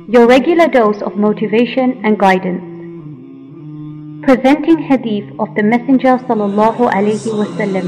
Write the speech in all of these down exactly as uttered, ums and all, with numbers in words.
your regular dose of motivation and guidance. Presenting hadith of the Messenger sallallahu alaihi wasallam.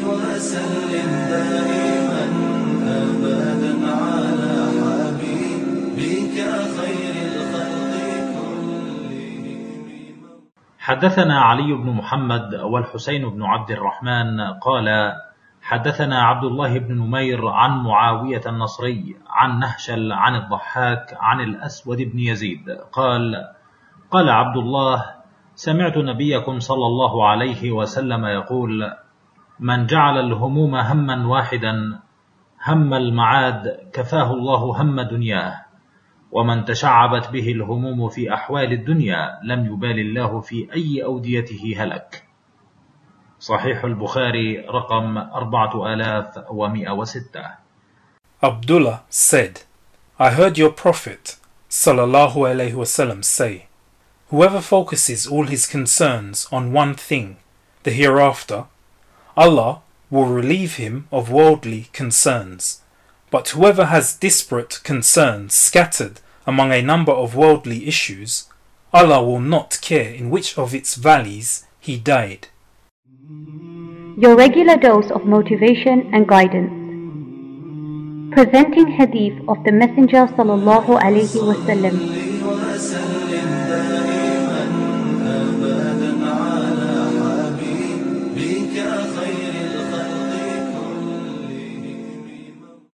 حدثنا علي بن محمد والحسين بن عبد الرحمن قال حدثنا عبد الله بن نمير عن معاوية النصري عن نهشل عن الضحاك عن الأسود بن يزيد قال قال عبد الله سمعت نبيكم صلى الله عليه وسلم يقول من جعل الهموم هما واحدا هم المعاد كفاه الله هم دنياه ومن تشعبت به الهموم في أحوال الدنيا لم يبال الله في أي أوديته هلك. صحيح البخاري رقم أربعة آلاف ومئة وستة. Abdullah said, I heard your Prophet sallallahu alaihi wasallam say, whoever focuses all his concerns on one thing, the hereafter, Allah will relieve him of worldly concerns. But whoever has disparate concerns scattered among a number of worldly issues, Allah will not care in which of its valleys he died. Your regular dose of motivation and guidance. Presenting hadith of the Messenger sallallahu alaihi wasallam.